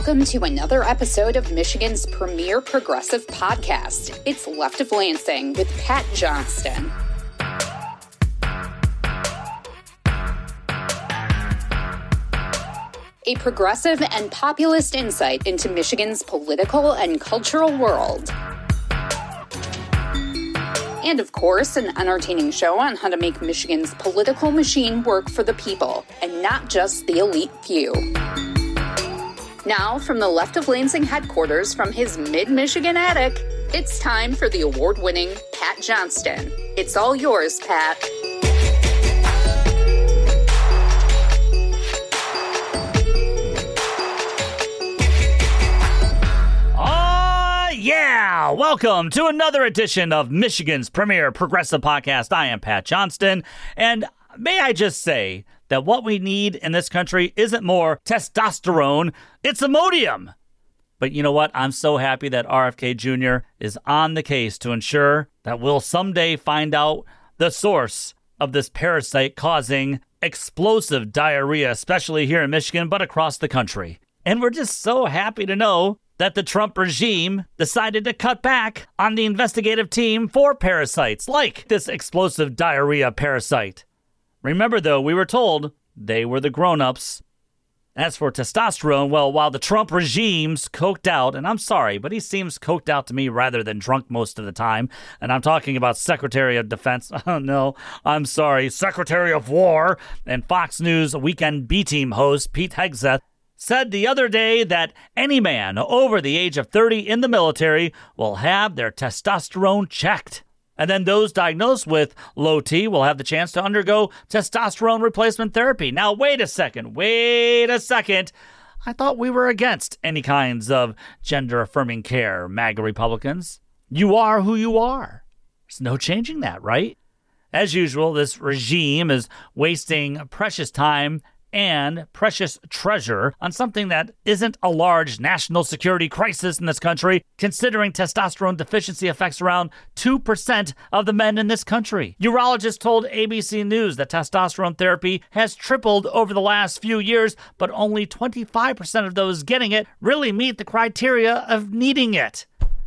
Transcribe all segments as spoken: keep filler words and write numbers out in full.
Welcome to another episode of Michigan's premier progressive podcast. It's Left of Lansing with Pat Johnston. A progressive and populist insight into Michigan's political and cultural world. And of course, an entertaining show on how to make Michigan's political machine work for the people, and not just the elite few. Now, from the Left of Lansing headquarters from his mid-Michigan attic, it's time for the award-winning Pat Johnston. It's all yours, Pat. Oh, yeah! Welcome to another edition of Michigan's premier progressive podcast. I am Pat Johnston, and may I just say that what we need in this country isn't more testosterone, it's Imodium. But you know what? I'm so happy that R F K Junior is on the case to ensure that we'll someday find out the source of this parasite causing explosive diarrhea, especially here in Michigan, but across the country. And we're just so happy to know that the Trump regime decided to cut back on the investigative team for parasites like this explosive diarrhea parasite. Remember, though, we were told they were the grown-ups. As for testosterone, well, while the Trump regime's coked out, and I'm sorry, but he seems coked out to me rather than drunk most of the time, and I'm talking about Secretary of Defense, oh no, I'm sorry, Secretary of War, and Fox News Weekend B-Team host Pete Hegseth said the other day that any man over the age of thirty in the military will have their testosterone checked. And then those diagnosed with low T will have the chance to undergo testosterone replacement therapy. Now, wait a second. Wait a second. I thought we were against any kinds of gender-affirming care, MAGA Republicans. You are who you are. There's no changing that, right? As usual, this regime is wasting precious time and precious treasure on something that isn't a large national security crisis in this country, considering testosterone deficiency affects around two percent of the men in this country. Urologists told A B C News that testosterone therapy has tripled over the last few years, but only twenty-five percent of those getting it really meet the criteria of needing it.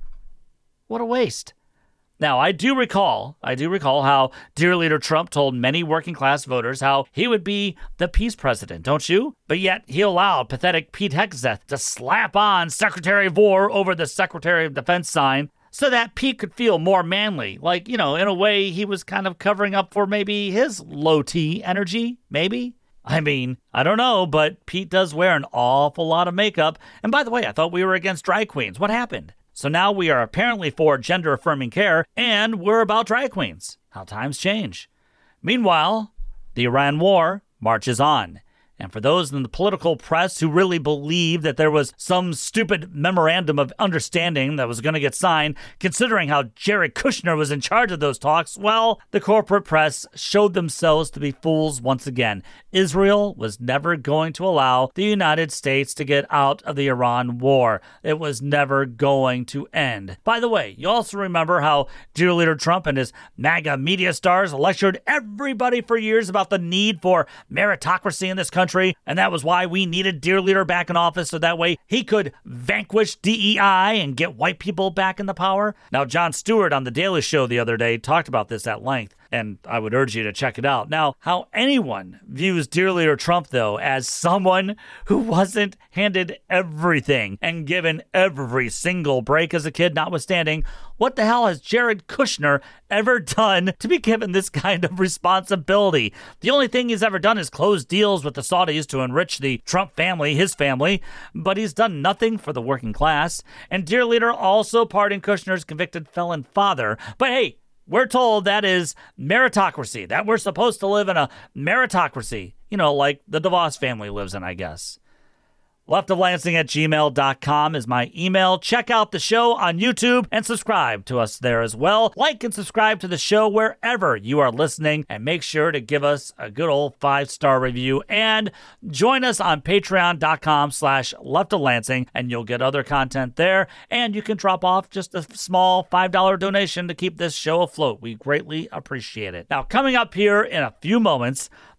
What a waste. Now, I do recall, I do recall how dear leader Trump told many working class voters how he would be the peace president, don't you? But yet he allowed pathetic Pete Hegseth to slap on Secretary of War over the Secretary of Defense sign so that Pete could feel more manly. Like, you know, in a way he was kind of covering up for maybe his low T energy, maybe? I mean, I don't know, but Pete does wear an awful lot of makeup. And by the way, I thought we were against drag queens. What happened? So now we are apparently for gender-affirming care, and we're about drag queens. How times change. Meanwhile, the Iran war marches on. And for those in the political press who really believe that there was some stupid memorandum of understanding that was going to get signed, considering how Jared Kushner was in charge of those talks, well, the corporate press showed themselves to be fools once again. Israel was never going to allow the United States to get out of the Iran war. It was never going to end. By the way, you also remember how dear leader Trump and his MAGA media stars lectured everybody for years about the need for meritocracy in this country. And that was why we needed dear leader back in office, so that way he could vanquish D E I and get white people back in the power. Now, Jon Stewart on The Daily Show the other day talked about this at length, and I would urge you to check it out. Now, how anyone views dear leader Trump, though, as someone who wasn't handed everything and given every single break as a kid, notwithstanding, what the hell has Jared Kushner ever done to be given this kind of responsibility? The only thing he's ever done is close deals with the Saudis to enrich the Trump family, his family, but he's done nothing for the working class. And dear leader also pardoned Kushner's convicted felon father. But hey, we're told that is meritocracy, that we're supposed to live in a meritocracy, you know, like the DeVos family lives in, I guess. leftoflansing at gmail dot com is my email. Check out the show on YouTube and subscribe to us there as well. Like and subscribe to the show wherever you are listening, and make sure to give us a good old five-star review. And join us on patreon dot com slash leftoflansing, and you'll get other content there. And you can drop off just a small five dollar donation to keep this show afloat. We greatly appreciate it. Now, coming up here in a few moments,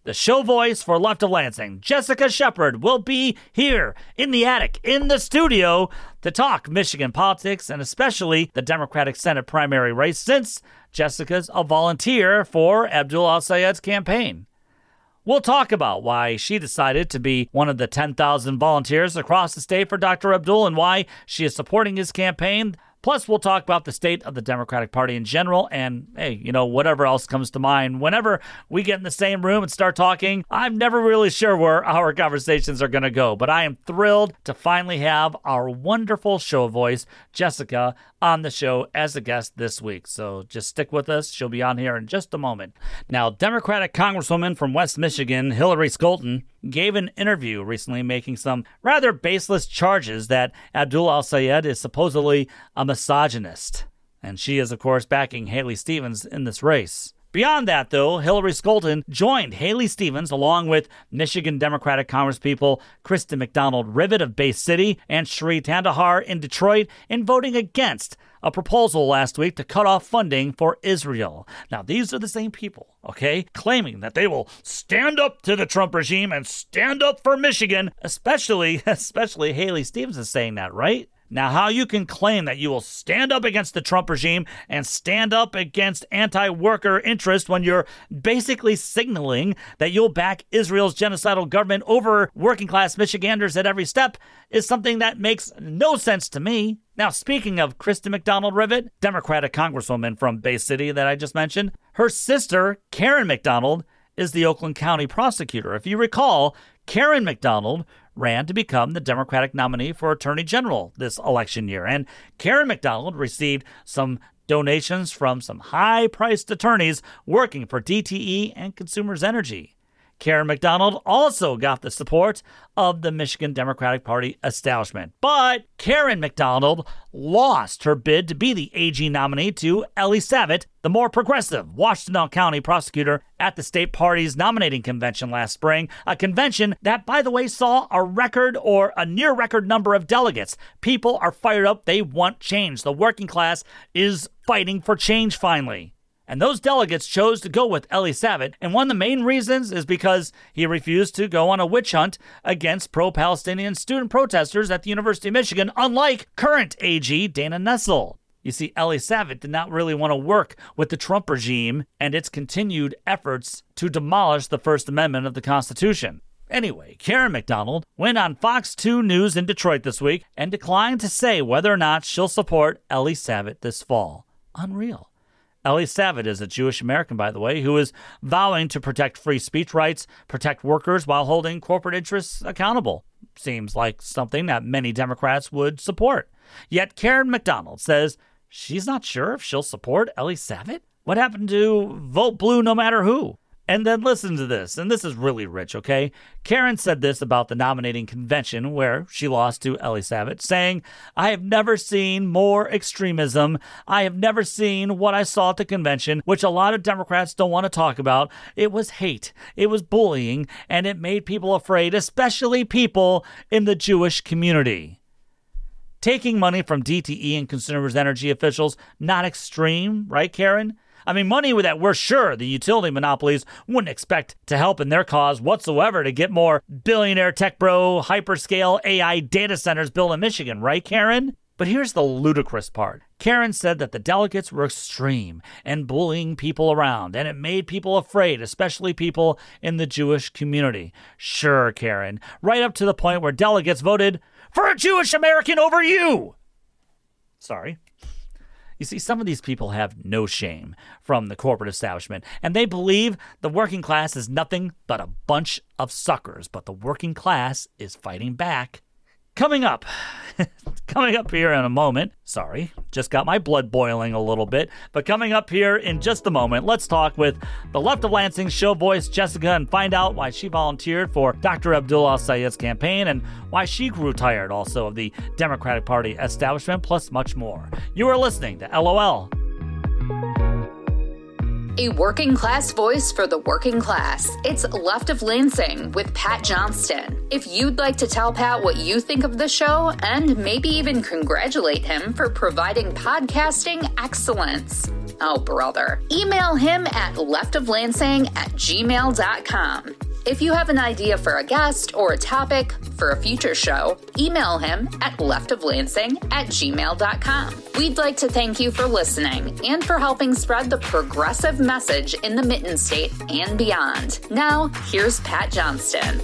The show voice for Left of Lansing, Jessica Shepard, will be here in the attic, in the studio, to talk Michigan politics and especially the Democratic Senate primary race, since Jessica's a volunteer for Abdul Al-Sayed's campaign. We'll talk about why she decided to be one of the ten thousand volunteers across the state for Doctor Abdul and why she is supporting his campaign. Plus, we'll talk about the state of the Democratic Party in general and, hey, you know, whatever else comes to mind. Whenever we get in the same room and start talking, I'm never really sure where our conversations are going to go. But I am thrilled to finally have our wonderful show voice, Jessica, on the show as a guest this week. So just stick with us. She'll be on here in just a moment. Now, Democratic Congresswoman from West Michigan, Hillary Scholten, gave an interview recently making some rather baseless charges that Abdul Al-Sayed is supposedly a misogynist. And she is, of course, backing Haley Stevens in this race. Beyond that, though, Hillary Scholten joined Haley Stevens along with Michigan Democratic Congresspeople Kristen McDonald-Rivet of Bay City and Sri Tandahar in Detroit in voting against a proposal last week to cut off funding for Israel. Now, these are the same people, okay, claiming that they will stand up to the Trump regime and stand up for Michigan, especially, especially Haley Stevens is saying that, right? Now, how you can claim that you will stand up against the Trump regime and stand up against anti-worker interest when you're basically signaling that you'll back Israel's genocidal government over working-class Michiganders at every step is something that makes no sense to me. Now, speaking of Kristen McDonald-Rivet, Democratic Congresswoman from Bay City that I just mentioned, her sister, Karen McDonald, is the Oakland County prosecutor. If you recall, Karen McDonald ran to become the Democratic nominee for Attorney General this election year. And Karen McDonald received some donations from some high-priced attorneys working for D T E and Consumers Energy. Karen McDonald also got the support of the Michigan Democratic Party establishment. But Karen McDonald lost her bid to be the A G nominee to Ellie Savitt, the more progressive Washington County prosecutor, at the state party's nominating convention last spring, a convention that, by the way, saw a record or a near record number of delegates. People are fired up. They want change. The working class is fighting for change finally. And those delegates chose to go with Ellie Savitt, and one of the main reasons is because he refused to go on a witch hunt against pro-Palestinian student protesters at the University of Michigan, unlike current A G Dana Nessel. You see, Ellie Savitt did not really want to work with the Trump regime and its continued efforts to demolish the First Amendment of the Constitution. Anyway, Karen McDonald went on Fox two News in Detroit this week and declined to say whether or not she'll support Ellie Savitt this fall. Unreal. Ellie Savitt is a Jewish American, by the way, who is vowing to protect free speech rights, protect workers while holding corporate interests accountable. Seems like something that many Democrats would support. Yet Karen McDonald says she's not sure if she'll support Ellie Savitt. What happened to vote blue no matter who? And then listen to this, and this is really rich, okay? Karen said this about the nominating convention where she lost to Ellie Savitt, saying, "I have never seen more extremism. I have never seen what I saw at the convention, which a lot of Democrats don't want to talk about. It was hate, it was bullying, and it made people afraid, especially people in the Jewish community." Taking money from D T E and Consumers Energy officials, not extreme, right, Karen? I mean, money that we're sure the utility monopolies wouldn't expect to help in their cause whatsoever to get more billionaire tech bro hyperscale A I data centers built in Michigan, right, Karen? But here's the ludicrous part. Karen said that the delegates were extreme and bullying people around, and it made people afraid, especially people in the Jewish community. Sure, Karen, right up to the point where delegates voted for a Jewish American over you. Sorry. You see, some of these people have no shame from the corporate establishment, and they believe the working class is nothing but a bunch of suckers, but the working class is fighting back. Coming up, coming up here in a moment, sorry, just got my blood boiling a little bit, but coming up here in just a moment, let's talk with the Left of Lansing show voice, Jessica, and find out why she volunteered for Doctor Abdul Al-Sayed's campaign and why she grew tired also of the Democratic Party establishment, plus much more. You are listening to L O L. A working class voice for the working class. It's Left of Lansing with Pat Johnston. If you'd like to tell Pat what you think of the show and maybe even congratulate him for providing podcasting excellence, Oh, brother. Email him at leftoflansing at gmail dot com. If you have an idea for a guest or a topic for a future show, email him at leftoflansing at gmail dot com. We'd like to thank you for listening and for helping spread the progressive message in the Mitten State and beyond. Now, here's Pat Johnston.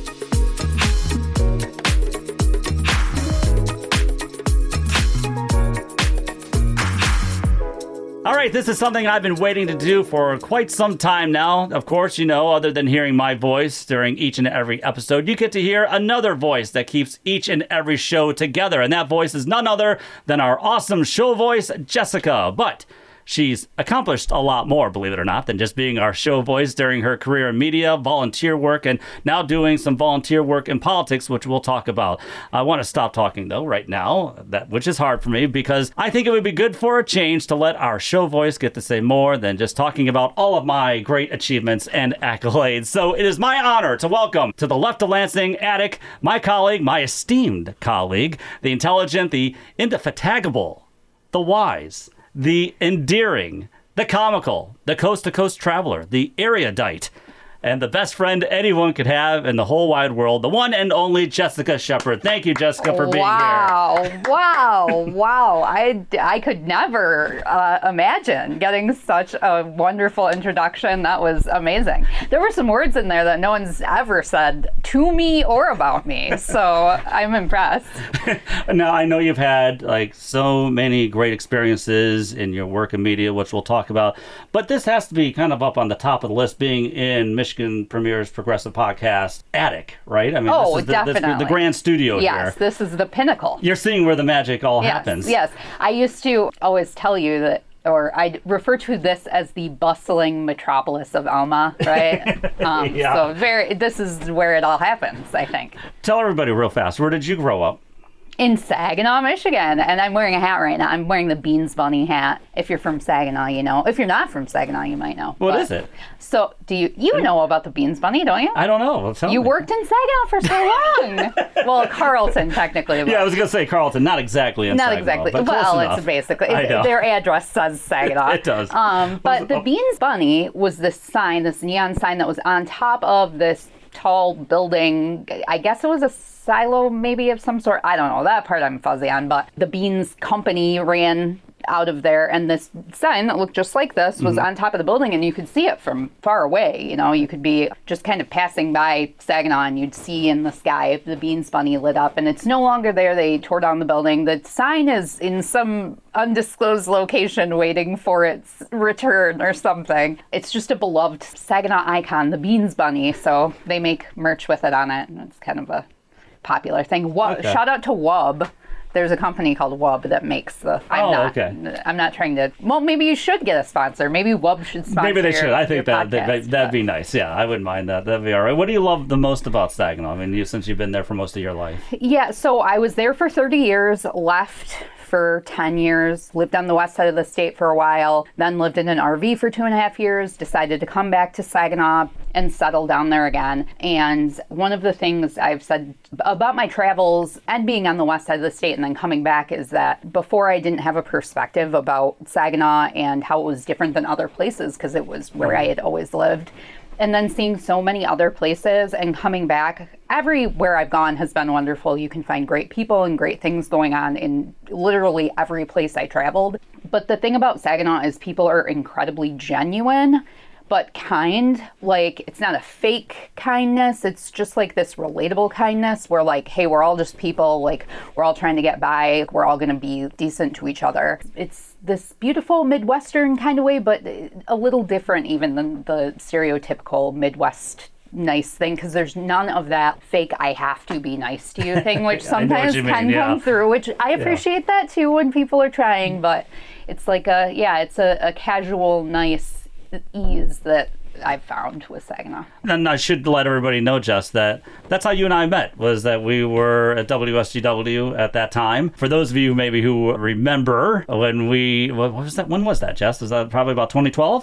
All right, this is something I've been waiting to do for quite some time now. Of course, you know, other than hearing my voice during each and every episode, you get to hear another voice that keeps each and every show together. And that voice is none other than our awesome show voice, Jessica. But she's accomplished a lot more, believe it or not, than just being our show voice during her career in media, volunteer work, and now doing some volunteer work in politics, which we'll talk about. I want to stop talking, though, right now, that which is hard for me, because I think it would be good for a change to let our show voice get to say more than just talking about all of my great achievements and accolades. So it is my honor to welcome to the Left of Lansing attic my colleague, my esteemed colleague, the intelligent, the indefatigable, the wise, the endearing, the comical, the coast-to-coast traveler, the erudite, and the best friend anyone could have in the whole wide world, the one and only Jessica Shepard. Thank you, Jessica, for being wow. here. Wow, wow, wow. I, I could never uh, imagine getting such a wonderful introduction. That was amazing. There were some words in there that no one's ever said to me or about me, so I'm impressed. Now, I know you've had like so many great experiences in your work in media, which we'll talk about, but this has to be kind of up on the top of the list, being in Michigan Michigan Premier's Progressive Podcast Attic, right? I mean, oh, this is the, definitely. This is the grand studio yes, here. Yes, this is the pinnacle. You're seeing where the magic all yes, happens. Yes, I used to always tell you that, or I refer to this as the bustling metropolis of Alma, right? um, yeah. So very, this is where it all happens, I think. Tell everybody real fast, where did you grow up? In Saginaw, Michigan, and I'm wearing a hat right now. I'm wearing the Beans Bunny hat. If you're from Saginaw, you know. If you're not from Saginaw, you might know. What but, is it? So, do you you know about the Beans Bunny, don't you? I don't know. Well, tell you me. worked in Saginaw for so long. Well, Carlton, technically. Yeah, I was going to say Carlton, not exactly in not Saginaw. exactly. But well, close it's enough. basically I it, know. Their address says Saginaw. It does. Um, but the oh. Beans Bunny was this sign, this neon sign that was on top of this tall building. I guess it was a silo maybe of some sort. I don't know. That part I'm fuzzy on, but the Beans Company ran out of there, and this sign that looked just like this was mm-hmm. on top of the building, and you could see it from far away. You know, you could be just kind of passing by Saginaw, and you'd see in the sky the Beans Bunny lit up, and it's no longer there. They tore down the building. The sign is in some undisclosed location waiting for its return or something. It's just a beloved Saginaw icon, the Beans Bunny, so they make merch with it on it, and it's kind of a popular thing. W- okay. Shout out to Wub. There's a company called Wub that makes the. I'm oh, not, okay. I'm not trying to. Well, maybe you should get a sponsor. Maybe Wub should sponsor. Maybe they your, should. I think that podcast, that that'd be nice. Yeah, I wouldn't mind that. That'd be all right. What do you love the most about Saginaw? I mean, you since you've been there for most of your life. Yeah, so I was there for thirty years. Left for ten years, lived on the west side of the state for a while, then lived in an R V for two and a half years, decided to come back to Saginaw and settle down there again. And one of the things I've said about my travels and being on the west side of the state and then coming back is that before I didn't have a perspective about Saginaw and how it was different than other places because it was where I had always lived. And then seeing so many other places and coming back, everywhere I've gone has been wonderful. You can find great people and great things going on in literally every place I traveled. But the thing about Saginaw is people are incredibly genuine, but kind. Like, it's not a fake kindness. It's just like this relatable kindness where like, hey, we're all just people. Like, we're all trying to get by. We're all going to be decent to each other. It's this beautiful Midwestern kind of way, but a little different even than the stereotypical Midwest nice thing, because there's none of that fake I have to be nice to you thing, which sometimes can mean, yeah. come through, which I appreciate yeah. that too when people are trying, but it's like a, yeah, it's a, a casual, nice ease that I've found with Saginaw. And I should let everybody know, Jess, that that's how you and I met, was that we were at W S G W at that time. For those of you maybe who remember when we, what was that? When was that, Jess? Was that probably about twenty twelve?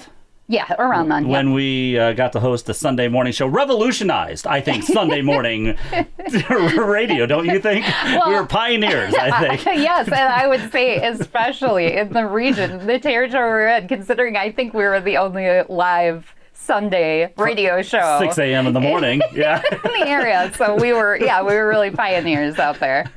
Yeah, around then. When yeah. we uh, got to host the Sunday morning show, revolutionized, I think, Sunday morning radio, don't you think? Well, we were pioneers, I think. Yes, and I would say especially in the region, the territory we're in, considering I think we were the only live Sunday radio show. six a.m. in the morning, yeah. in the area. So we were, yeah, we were really pioneers out there.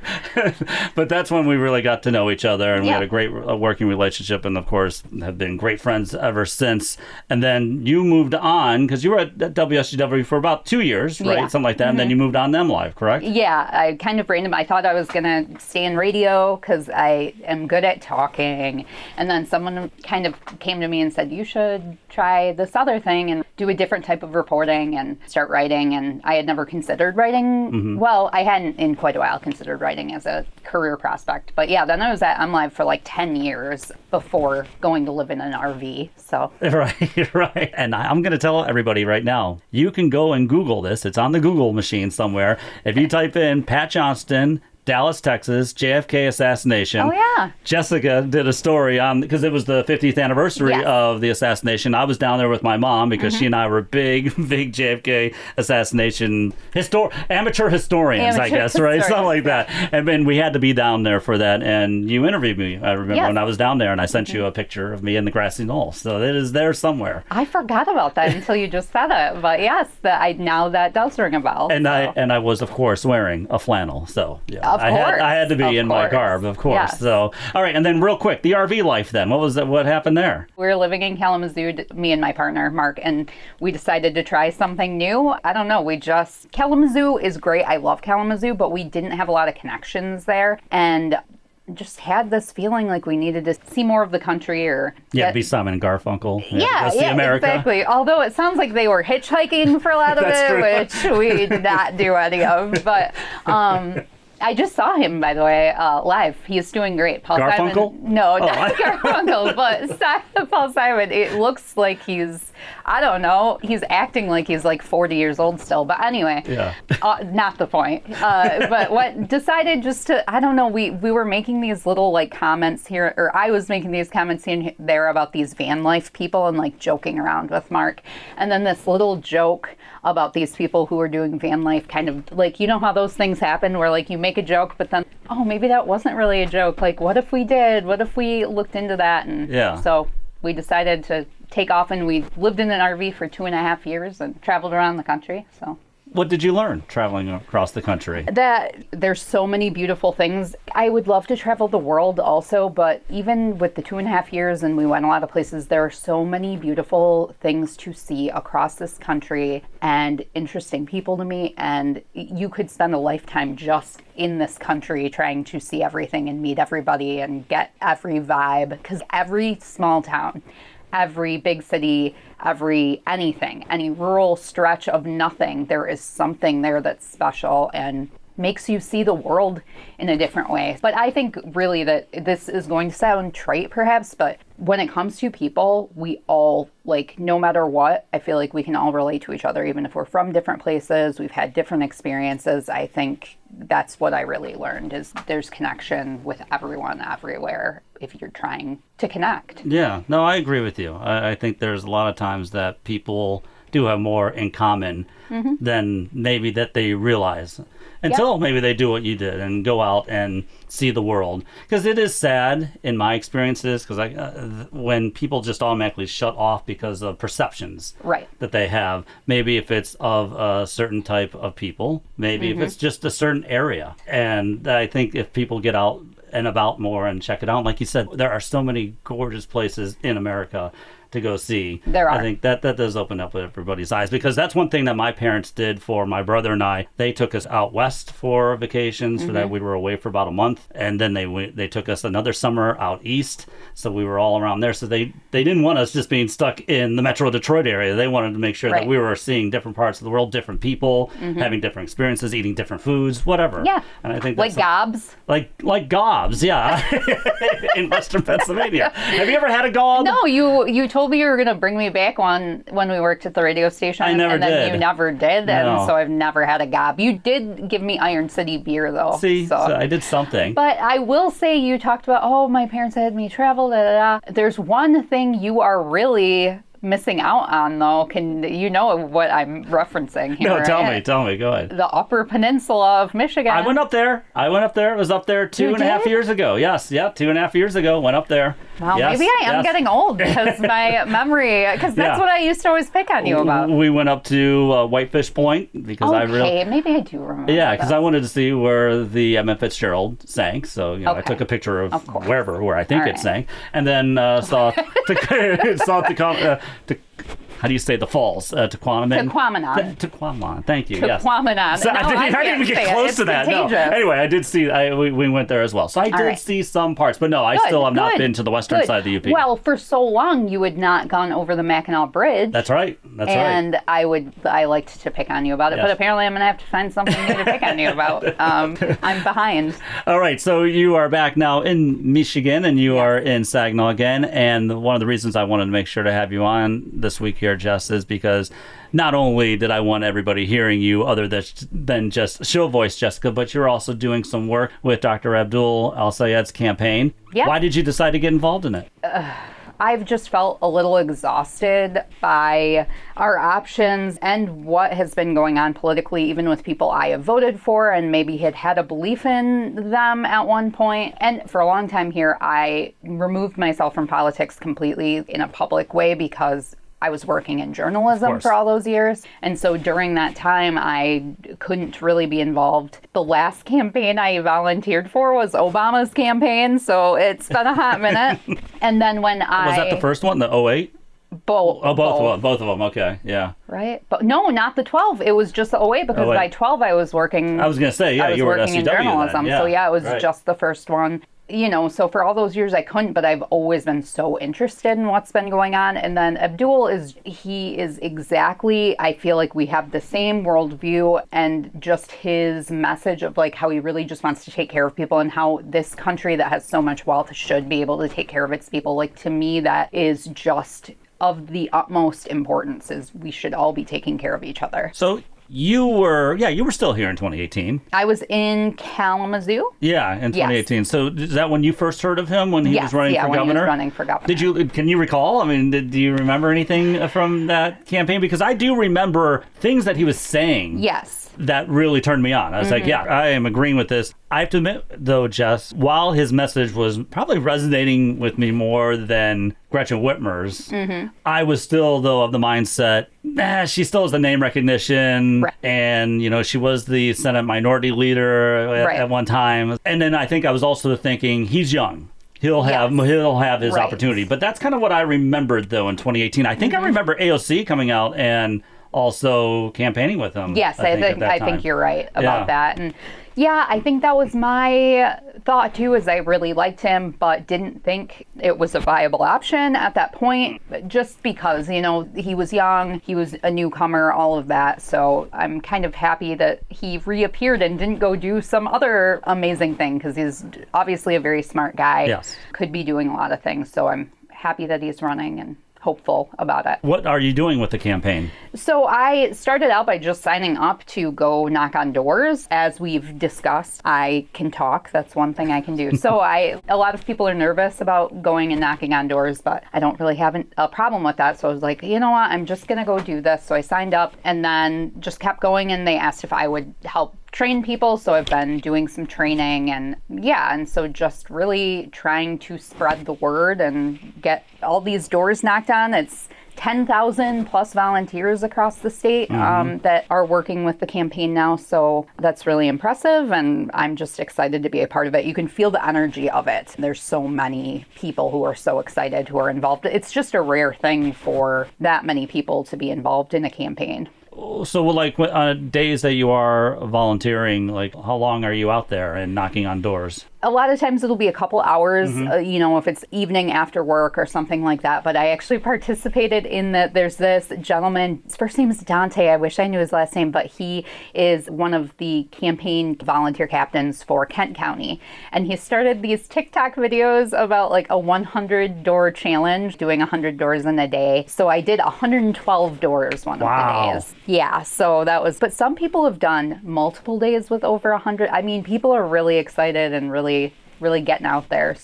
But that's when we really got to know each other, and we Yeah. had a great uh, working relationship, and of course have been great friends ever since. And then you moved on, because you were at W S G W for about two years, right? Yeah. Something like that. Mm-hmm. And then you moved on them live, correct? Yeah, I kind of random. I thought I was going to stay in radio because I am good at talking. And then someone kind of came to me and said, you should try this other thing and do a different type of reporting and start writing. And I had never considered writing. Mm-hmm. Well, I hadn't in quite a while considered writing as a career prospect. But yeah, then I was at MLive for like ten years before going to live in an R V. So Right, right. And I- I'm going to tell everybody right now, you can go and Google this. It's on the Google machine somewhere. If you type in Pat Johnston, Dallas, Texas, J F K assassination. Oh, yeah. Jessica did a story on, because it was the fiftieth anniversary Yes. of the assassination. I was down there with my mom because Mm-hmm. she and I were big, big J F K assassination histor- amateur historians, I Amateur guess, right? historians, Something like that. And then we had to be down there for that. And you interviewed me, I remember, Yes. when I was down there, and I sent you a picture of me in the grassy knoll. So it is there somewhere. I forgot about that until you just said it. But yes, that I now that does ring a bell. And so. I and I was, of course, wearing a flannel. So yeah, Of I had course, I had to be of in my course. garb, of course. Yes. So all right, and then real quick, the R V life. Then what was that? What happened there? We were living in Kalamazoo, d- me and my partner, Mark, and we decided to try something new. I don't know. We just, Kalamazoo is great. I love Kalamazoo, but we didn't have a lot of connections there. And just had this feeling like we needed to see more of the country or You had get- to be Simon and Garfunkel. You had to yeah, go see yeah, America. exactly. Although it sounds like they were hitchhiking for a lot of That's it, which we did not do any of. But um, I just saw him, by the way, uh, live. He's doing great. Paul Garfunkel? Simon. No, Oh, not I- Garfunkel, but Si- Paul Simon. It looks like he's, I don't know, he's acting like he's like forty years old still. But anyway, Yeah. uh, not the point. Uh, but what decided just to, I don't know, we, we were making these little like comments here, or I was making these comments here and there about these van life people and like joking around with Mark. And then this little joke about these people who are doing van life, kind of like, you know how those things happen where like you make a joke, but then, oh, maybe that wasn't really a joke. Like, what if we did? What if we looked into that? And Yeah. so we decided to take off, and we lived in an R V for two and a half years and traveled around the country. So What did you learn traveling across the country? that there's so many beautiful things. I would love to travel the world also, but even with the two and a half years and we went a lot of places, there are so many beautiful things to see across this country and interesting people to meet. And you could spend a lifetime just in this country trying to see everything and meet everybody and get every vibe, because every small town, every big city, every anything, any rural stretch of nothing, there is something there that's special and makes you see the world in a different way. But I think really that this is going to sound trite perhaps, but when it comes to people, we all, like, no matter what, I feel like we can all relate to each other, even if we're from different places, we've had different experiences. I think that's what I really learned, is there's connection with everyone everywhere if you're trying to connect. Yeah, no, I agree with you. I, I think there's a lot of times that people do have more in common mm-hmm. than maybe that they realize until yep. maybe they do what you did and go out and see the world. Because it is sad in my experiences, because I, uh, when people just automatically shut off because of perceptions right. that they have, maybe if it's of a certain type of people, maybe mm-hmm. if it's just a certain area. And I think if people get out and about more and check it out, like you said, there are so many gorgeous places in America to go see. There are. I think that that does open up everybody's eyes, because that's one thing that my parents did for my brother and I. They took us out west for vacations, mm-hmm. for that we were away for about a month, and then they went, they took us another summer out east, so we were all around there. So they they didn't want us just being stuck in the Metro Detroit area. They wanted to make sure right. that we were seeing different parts of the world, different people, mm-hmm. having different experiences, eating different foods, whatever. Yeah. And I think like that's gobs. Like like gobs, yeah, in Western Pennsylvania. Have you ever had a gob? No, you you told me you were going to bring me back one when we worked at the radio station. I never and then did. You never did, no. and so I've never had a gob. You did give me Iron City beer, though. See, so. so I did something. But I will say, you talked about, oh, my parents had me travel, da da da. There's one thing you are really missing out on, though. Can you know what I'm referencing here? No, tell right? me, tell me. Go ahead. The Upper Peninsula of Michigan. I went up there. I went up there. It was up there two You and a half did? years ago. Yes, yeah, two and a half years ago. Went up there. Well, Yes, maybe I am yes. getting old because my memory, because that's Yeah. what I used to always pick on you about. We went up to uh, Whitefish Point because I really. Okay, maybe I do remember. Yeah, because that. I wanted to see where the Emmett Fitzgerald sank. So, you know, I Okay. took a picture of, Of course. wherever, where I think All it right. sank. And then uh, saw, to, saw Tacoma, uh, to, how do you say the falls? Uh, Tequamanon? Tequamanon. Te- Tequamanon, thank you, yes. Tequamanon. So No, I, didn't, I I didn't can't even get say it. close It's to that. No. contagious. Anyway, I did see, I, we, we went there as well. So I did right. see some parts. But no, I Good, still have not good, been to the western good. side of the U P. Well, for so long, you had not gone over the Mackinac Bridge. That's right. That's and right. I would, I liked to pick on you about it, Yes. but apparently I'm going to have to find something new to pick on you about. Um, I'm behind. All right, so you are back now in Michigan, and you are in Saginaw again. And one of the reasons I wanted to make sure to have you on this week here, Jess, is because not only did I want everybody hearing you other than, than just show voice, Jessica, but you're also doing some work with Doctor Abdul Al-Sayed's campaign. Yeah. Why did you decide to get involved in it? I've just felt a little exhausted by our options and what has been going on politically, even with people I have voted for and maybe had had a belief in them at one point. And for a long time here, I removed myself from politics completely in a public way because I was working in journalism course. for all those years. And so during that time, I couldn't really be involved. The last campaign I volunteered for was Obama's campaign. So it's been a hot minute. And then when I... Was that the first one, the oh eight? Both. Oh, both of them. Both of them. Okay, yeah. Right? But no, not the twelve. It was just the oh eight because oh eight. by twelve I was working... I was going to say, yeah, I was you were at working S C in W then. journalism. So yeah, it was right. just the first one. You know, so for all those years I couldn't, but I've always been so interested in what's been going on. And then Abdul is, he is exactly, I feel like we have the same worldview, and just his message of like how he really just wants to take care of people and how this country that has so much wealth should be able to take care of its people. Like, to me, that is just of the utmost importance, is we should all be taking care of each other. So you were, yeah, you were still here in twenty eighteen. I was in Kalamazoo. Yeah, in twenty eighteen. So is that when you first heard of him, when he Yes, was running yeah, for when he was governor? running for governor. Did you? Can you recall? I mean, did, do you remember anything from that campaign? Because I do remember things that he was saying. Yes. That really turned me on. I was Mm-hmm. like, yeah, I am agreeing with this. I have to admit, though, Jess, while his message was probably resonating with me more than Gretchen Whitmer's, Mm-hmm. I was still, though, of the mindset, nah, she still has the name recognition. Right. And, you know, she was the Senate minority leader at, Right. at one time. And then I think I was also thinking, he's young. He'll have Yes. he'll have his Right. opportunity. But that's kind of what I remembered, though, in twenty eighteen. I think Mm-hmm. I remember A O C coming out and also campaigning with him. Yes, I at think that I time. think you're right about Yeah. that. And yeah, I think that was my thought too, is I really liked him, but didn't think it was a viable option at that point, just because, you know, he was young, he was a newcomer, all of that. So I'm kind of happy that he reappeared and didn't go do some other amazing thing, because he's obviously a very smart guy. Yes. Could be doing a lot of things. So I'm happy that he's running and hopeful about it. What are you doing with the campaign? So I started out by just signing up to go knock on doors. As we've discussed, I can talk. That's one thing I can do. So I, a lot of people are nervous about going and knocking on doors, but I don't really have an, a problem with that. So I was like, you know what, I'm just going to go do this. So I signed up and then just kept going, and they asked if I would help train people. So I've been doing some training, and yeah, and so just really trying to spread the word and get all these doors knocked on. It's ten thousand plus volunteers across the state um, that are working with the campaign now. So that's really impressive, and I'm just excited to be a part of it. You can feel the energy of it. There's so many people who are so excited, who are involved. It's just a rare thing for that many people to be involved in a campaign. So, like, on days that you are volunteering, like, how long are you out there and knocking on doors? A lot of times it'll be a couple hours, uh, you know, if it's evening after work or something like that. But I actually participated in the, there's this gentleman, his first name is Dante. I wish I knew his last name, but he is one of the campaign volunteer captains for Kent County. And he started these TikTok videos about like a one hundred door challenge, doing one hundred doors in a day. So I did one hundred twelve doors one Wow. of the days. Yeah, so that was, but some people have done multiple days with over one hundred. I mean, people are really excited and really really getting out there. So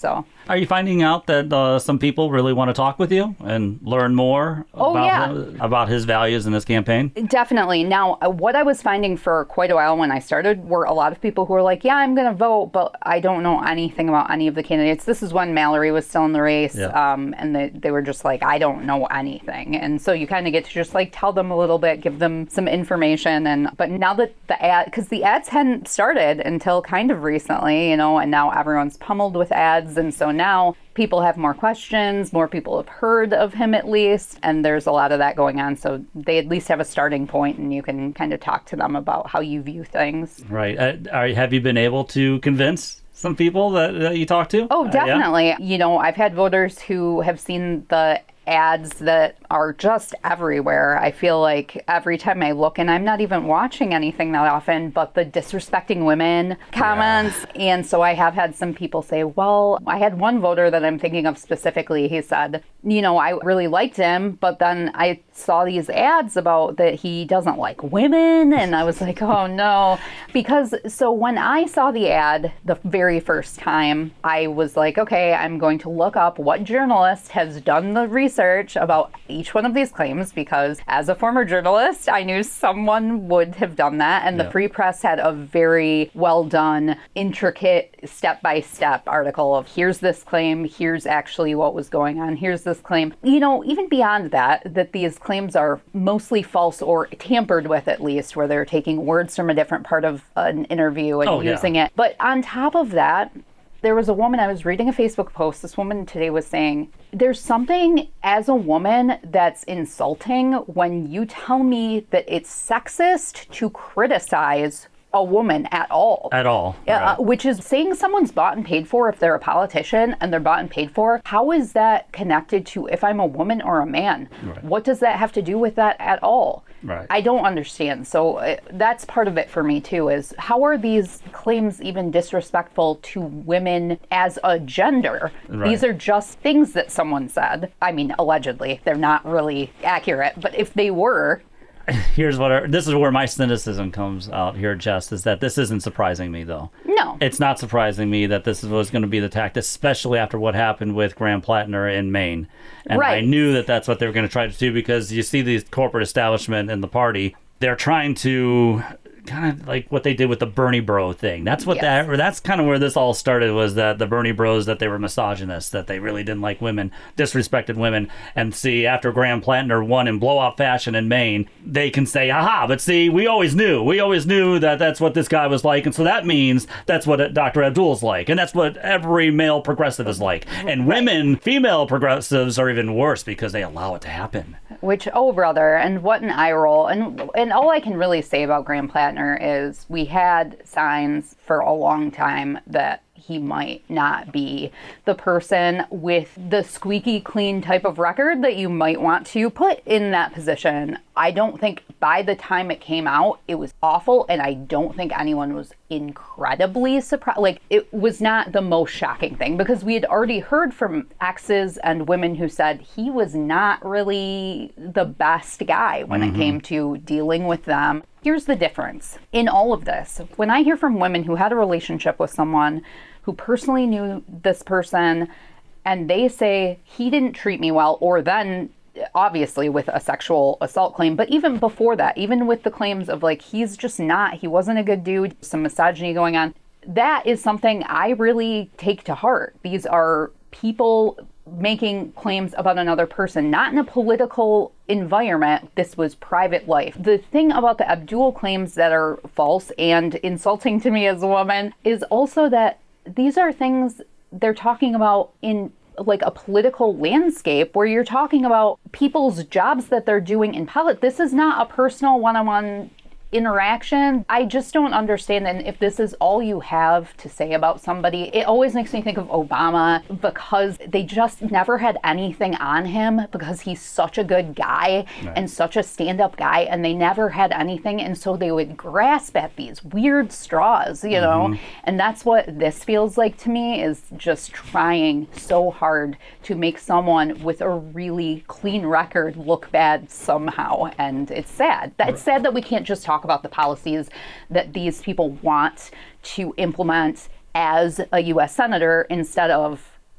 Are you finding out that uh, some people really want to talk with you and learn more oh, about, yeah. him, about his values in this campaign? Definitely. Now, what I was finding for quite a while when I started were a lot of people who were like, yeah, I'm going to vote, but I don't know anything about any of the candidates. This is when Mallory was still in the race, yeah. um, and they, they were just like, I don't know anything. And so you kind of get to just like tell them a little bit, give them some information. And but now that the ad, because the ads hadn't started until kind of recently, you know, and now everyone's pummeled with ads. And so now people have more questions, more people have heard of him at least, and there's a lot of that going on. So they at least have a starting point, and you can kind of talk to them about how you view things. Right. Uh, are, have you been able to convince some people that, that you talk to? Oh, definitely. Uh, yeah? You know, I've had voters who have seen the ads that are just everywhere. I feel like every time I look, and I'm not even watching anything that often, but the disrespecting women comments. Yeah. And so I have had some people say, well, I had one voter that I'm thinking of specifically. He said, you know, I really liked him, but then I saw these ads about that he doesn't like women. And I was like, oh no. Because so when I saw the ad the very first time, I was like, okay, I'm going to look up what journalist has done the research about each one of these claims, because as a former journalist, I knew someone would have done that. And the yeah. Free Press had a very well done, intricate, step-by-step article of here's this claim, here's actually what was going on, here's this claim. You know, even beyond that, that these claims are mostly false or tampered with, at least, where they're taking words from a different part of an interview and oh, using yeah. it. But on top of that, there was a woman, I was reading a Facebook post, this woman today was saying, there's something as a woman that's insulting when you tell me that it's sexist to criticize a woman at all. At all. Uh, right. Which is saying someone's bought and paid for if they're a politician and they're bought and paid for. How is that connected to if I'm a woman or a man? Right. What does that have to do with that at all? Right. I don't understand. So uh, that's part of it for me too, is how are these claims even disrespectful to women as a gender? Right. These are just things that someone said. I mean, allegedly, they're not really accurate, but if they were, Here's what our, this is where my cynicism comes out here, Jess, is that this isn't surprising me, though. No. It's not surprising me that this was going to be the tact, especially after what happened with Graham Plattner in Maine. And right. I knew that that's what they were going to try to do, because you see the corporate establishment in the party, they're trying to kind of like what they did with the Bernie Bro thing. That's what yes. that, that's kind of where this all started, was that the Bernie Bros, that they were misogynists, that they really didn't like women, disrespected women. And see, after Graham Plattner won in blowout fashion in Maine, they can say, aha, but see, we always knew. We always knew that that's what this guy was like. And so that means that's what Doctor Abdul's like. And that's what every male progressive is like. And women, female progressives are even worse because they allow it to happen. Which, oh, brother, and what an eye roll. And, and all I can really say about Graham Plattner is we had signs for a long time that he might not be the person with the squeaky clean type of record that you might want to put in that position. I don't think by the time it came out, it was awful, and I don't think anyone was incredibly surprised. Like, it was not the most shocking thing, because we had already heard from exes and women who said he was not really the best guy when mm-hmm. it came to dealing with them. Here's the difference in all of this. When I hear from women who had a relationship with someone who personally knew this person, and they say, he didn't treat me well, or then obviously with a sexual assault claim, but even before that, even with the claims of like, he's just not, he wasn't a good dude, some misogyny going on, that is something I really take to heart. These are people making claims about another person, not in a political environment. This was private life. The thing about the Abdul claims that are false and insulting to me as a woman is also that these are things they're talking about in like a political landscape where you're talking about people's jobs that they're doing in politics. This is not a personal one-on-one interaction. I just don't understand. And if this is all you have to say about somebody, it always makes me think of Obama, because they just never had anything on him, because he's such a good guy right. and such a stand-up guy, and they never had anything. And so they would grasp at these weird straws, you know, mm-hmm. and that's what this feels like to me, is just trying so hard to make someone with a really clean record look bad somehow. And it's sad. It's sad that we can't just talk about the policies that these people want to implement as a U S senator instead of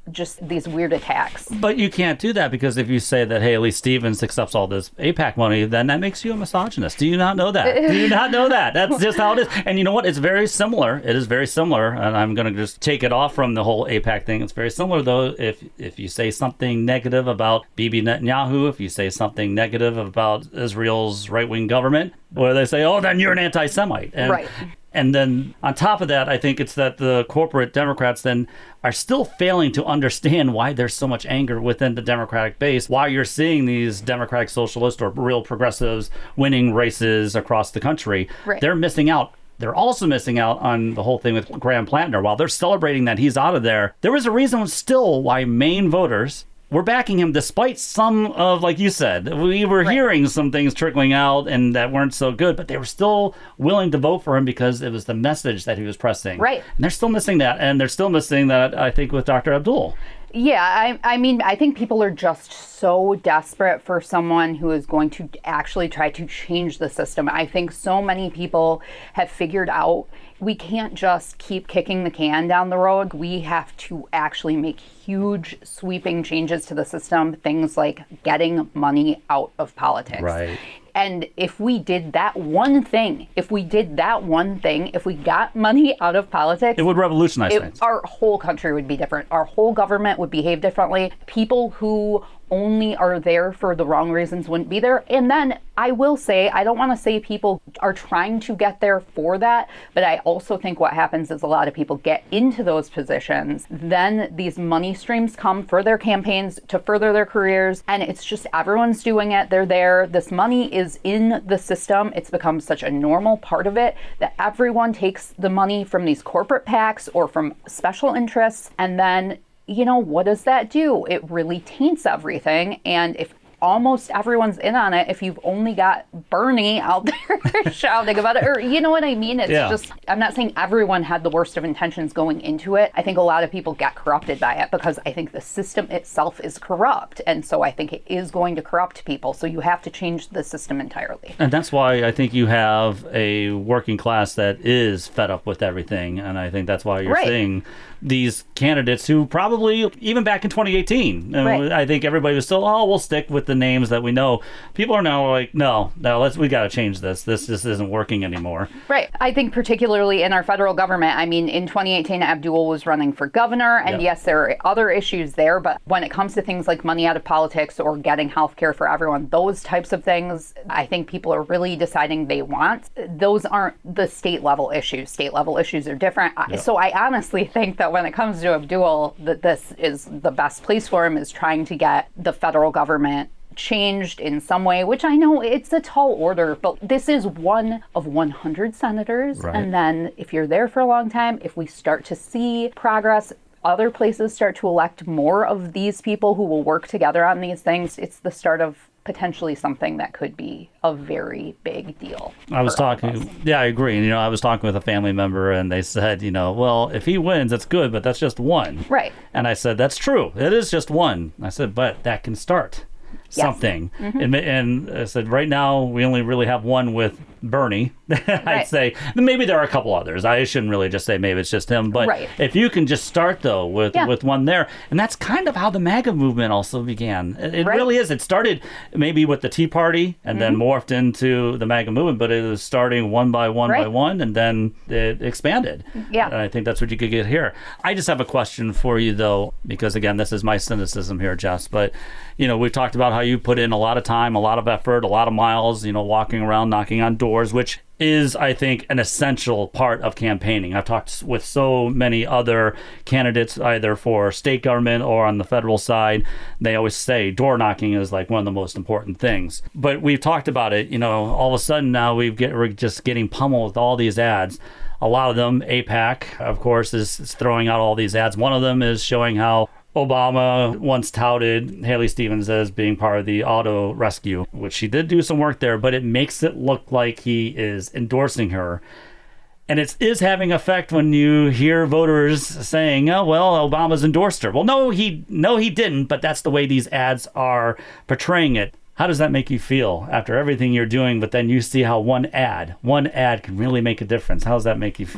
just these weird attacks. But you can't do that because if you say that Haley Stevens accepts all this AIPAC money, then that makes you a misogynist. Do you not know that? Do you not know that? That's just how it is. And you know what? It's very similar. It is very similar. And I'm going to just take it off from the whole AIPAC thing. It's very similar, though, if if you say something negative about Bibi Netanyahu, if you say something negative about Israel's right-wing government, where they say, oh, then you're an anti-Semite. And, right. And then on top of that, I think it's that the corporate Democrats then are still failing to understand why there's so much anger within the Democratic base, why you're seeing these Democratic socialists or real progressives winning races across the country. Right. They're missing out. They're also missing out on the whole thing with Graham Plantner. While they're celebrating that he's out of there, there was a reason still why Maine voters were backing him, despite some of, like you said, we were right. hearing some things trickling out and that weren't so good, but they were still willing to vote for him because it was the message that he was pressing. Right. And they're still missing that. And they're still missing that, I think, with Doctor Abdul. Yeah, I, I mean, I think people are just so desperate for someone who is going to actually try to change the system. I think so many people have figured out we can't just keep kicking the can down the road. We have to actually make huge sweeping changes to the system, things like getting money out of politics. Right. And if we did that one thing, if we did that one thing, if we got money out of politics, it would revolutionize it, things. Our whole country would be different. Our whole government would behave differently. People who only are there for the wrong reasons wouldn't be there. And then I will say, I don't want to say people are trying to get there for that, but I also think what happens is a lot of people get into those positions. Then these money streams come for their campaigns to further their careers. And it's just everyone's doing it. They're there. This money is in the system. It's become such a normal part of it that everyone takes the money from these corporate PACs or from special interests. And then, you know, what does that do? It really taints everything. And if almost everyone's in on it, if you've only got Bernie out there shouting about it, or you know what I mean? It's yeah. just, I'm not saying everyone had the worst of intentions going into it. I think a lot of people get corrupted by it because I think the system itself is corrupt. And so I think it is going to corrupt people. So you have to change the system entirely. And that's why I think you have a working class that is fed up with everything. And I think that's why you're right. seeing these candidates who probably, even back in twenty eighteen, right. I think everybody was still, oh, we'll stick with the names that we know. People are now like, no, no, let's we got to change this. This just isn't working anymore. Right. I think particularly in our federal government, I mean, in twenty eighteen, Abdul was running for governor, and yep. yes, there are other issues there, but when it comes to things like money out of politics or getting health care for everyone, those types of things, I think people are really deciding they want. Those aren't the state level issues. State level issues are different. Yep. So I honestly think that when it comes to Abdul, that this is the best place for him, is trying to get the federal government changed in some way, which I know it's a tall order, but this is one of one hundred senators. Right. And then if you're there for a long time, if we start to see progress, other places start to elect more of these people who will work together on these things, it's the start of potentially something that could be a very big deal. I was talking, yeah, I agree. You know, I was talking with a family member and they said, you know, well, if he wins, that's good, but that's just one. Right. And I said, that's true. It is just one. I said, but that can start something. Yes. Mm-hmm. And, and I said, right now, we only really have one with Bernie. I'd right. say maybe there are a couple others. I shouldn't really just say maybe it's just him. But right. if you can just start, though, with, yeah. with one there. And that's kind of how the MAGA movement also began. It, it right. really is. It started maybe with the Tea Party and mm-hmm. then morphed into the MAGA movement. But it was starting one by one right. by one. And then it expanded. Yeah. And I think that's what you could get here. I just have a question for you, though, because, again, this is my cynicism here, Jess. But, you know, we've talked about how you put in a lot of time, a lot of effort, a lot of miles, you know, walking around, knocking on doors, which is, I think, an essential part of campaigning. I've talked with so many other candidates, either for state government or on the federal side. They always say door knocking is like one of the most important things. But we've talked about it, you know, all of a sudden now we've get, we're just getting pummeled with all these ads. A lot of them, AIPAC, of course, is, is throwing out all these ads. One of them is showing how Obama once touted Haley Stevens as being part of the auto rescue, which she did do some work there, but it makes it look like he is endorsing her. And it is having effect when you hear voters saying, oh, well, Obama's endorsed her. Well, no, he no, he didn't, but that's the way these ads are portraying it. How does that make you feel after everything you're doing, but then you see how one ad, one ad can really make a difference? How does that make you feel?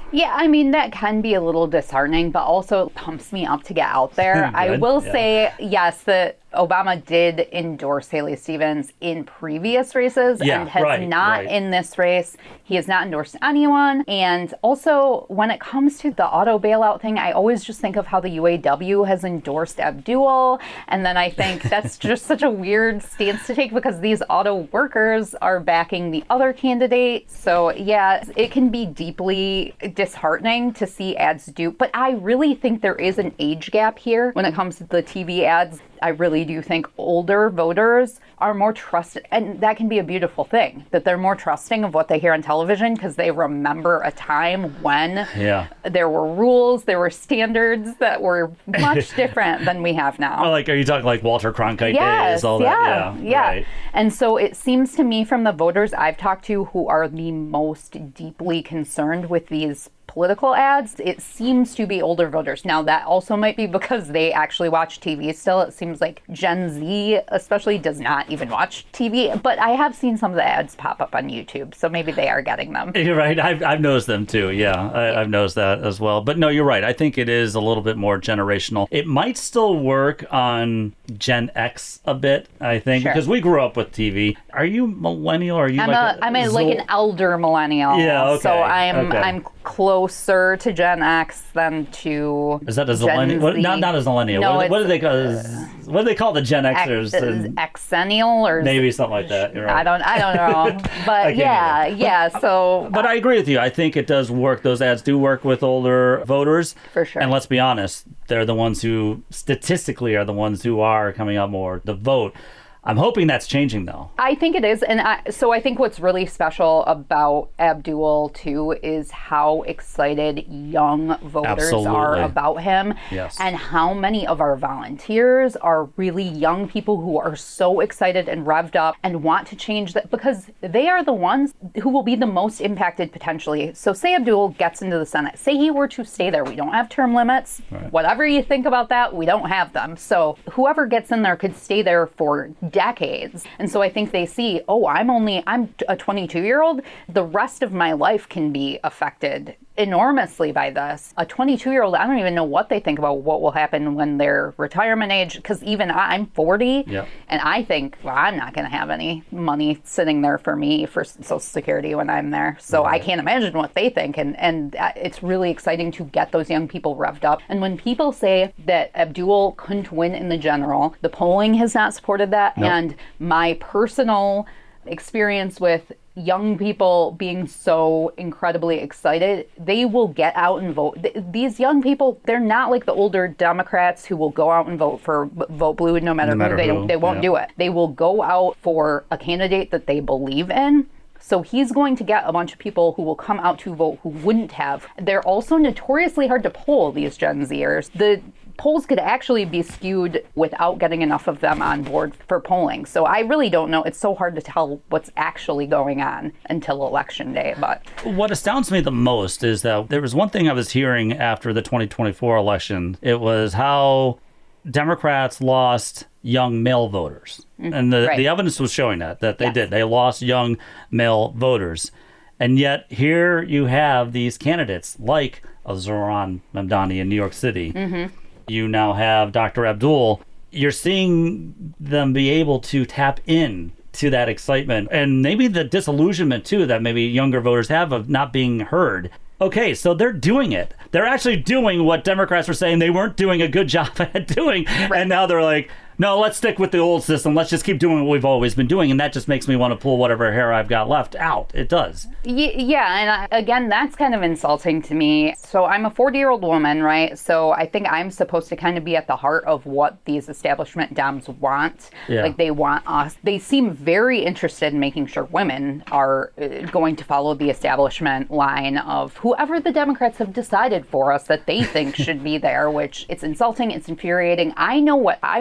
Yeah, I mean, that can be a little disheartening, but also pumps me up to get out there. I will yeah. say, yes, that Obama did endorse Haley Stevens in previous races yeah, and has right, not right. in this race. He has not endorsed anyone. And also, when it comes to the auto bailout thing, I always just think of how the U A W has endorsed Abdul. And then I think that's just such a weird stance to take because these auto workers are backing the other candidate. So, yeah, it can be deeply disheartening to see ads do. But I really think there is an age gap here when it comes to the T V ads. I really do think older voters are more trusted, and that can be a beautiful thing, that they're more trusting of what they hear on television because they remember a time when yeah. there were rules, there were standards that were much different than we have now. Oh, like, are you talking like Walter Cronkite yes, days, all yeah, that? Yeah, yeah. Right. And so it seems to me from the voters I've talked to who are the most deeply concerned with these political ads, it seems to be older voters. Now, that also might be because they actually watch T V still. It seems like Gen Z especially does not even watch T V, but I have seen some of the ads pop up on YouTube, so maybe they are getting them. You're right. I've, I've noticed them too. Yeah, I, I've noticed that as well. But no, you're right. I think it is a little bit more generational. It might still work on Gen X a bit, I think, sure. because we grew up with T V. Are you millennial? Or are you I'm like a, a I'm a, like an elder millennial. Yeah, okay. So I'm okay. I'm closer to Gen X than to Is that a Gen millennial? What, Z. not not as millennial. No, what, what do they call? uh, What do they call the Gen Xers? X, and Xennial or maybe something like that. You're right. I don't I don't know. But yeah, yeah. So But I agree with you. I think it does work. Those ads do work with older voters. For sure. And let's be honest, they're the ones who statistically are the ones who are coming out more to vote. I'm hoping that's changing, though. I think it is. And I, so I think what's really special about Abdul, too, is how excited young voters Absolutely. are about him. Yes. And how many of our volunteers are really young people who are so excited and revved up and want to change that because they are the ones who will be the most impacted potentially. So say Abdul gets into the Senate. Say he were to stay there. We don't have term limits. Right. Whatever you think about that, we don't have them. So whoever gets in there could stay there for decades. And so I think they see, oh, I'm only, I'm a twenty-two year old. The rest of my life can be affected enormously by this. A twenty-two year old, I don't even know what they think about what will happen when they're retirement age. Because even I, I'm forty yep. and I think, well, I'm not going to have any money sitting there for me for Social Security when I'm there. So right. I can't imagine what they think. And, and it's really exciting to get those young people revved up. And when people say that Abdul couldn't win in the general, the polling has not supported that. Nope. And my personal experience with young people being so incredibly excited, they will get out and vote. Th- these young people, they're not like the older Democrats who will go out and vote for vote blue no matter, no matter who. They, who. they won't yeah. do it. They will go out for a candidate that they believe in. So he's going to get a bunch of people who will come out to vote who wouldn't have. They're also notoriously hard to poll, these Gen Zers. The polls could actually be skewed without getting enough of them on board for polling. So I really don't know. It's so hard to tell what's actually going on until election day. But what astounds me the most is that there was one thing I was hearing after the twenty twenty-four election. It was how Democrats lost young male voters. Mm-hmm. And the, right. the evidence was showing that, that they yes. did. They lost young male voters. And yet here you have these candidates like Zohran Mamdani in New York City. Mm-hmm. You now have Doctor Abdul. You're seeing them be able to tap in to that excitement and maybe the disillusionment, too, that maybe younger voters have of not being heard. Okay, so they're doing it. They're actually doing what Democrats were saying they weren't doing a good job at doing. Right. And now they're like, no, let's stick with the old system. Let's just keep doing what we've always been doing. And that just makes me want to pull whatever hair I've got left out. It does. Y- yeah. And I, again, that's kind of insulting to me. So I'm a forty-year-old woman, right? So I think I'm supposed to kind of be at the heart of what these establishment Dems want. Yeah. Like they want us. They seem very interested in making sure women are going to follow the establishment line of whoever the Democrats have decided for us that they think should be there, which it's insulting. It's infuriating. I know what I want as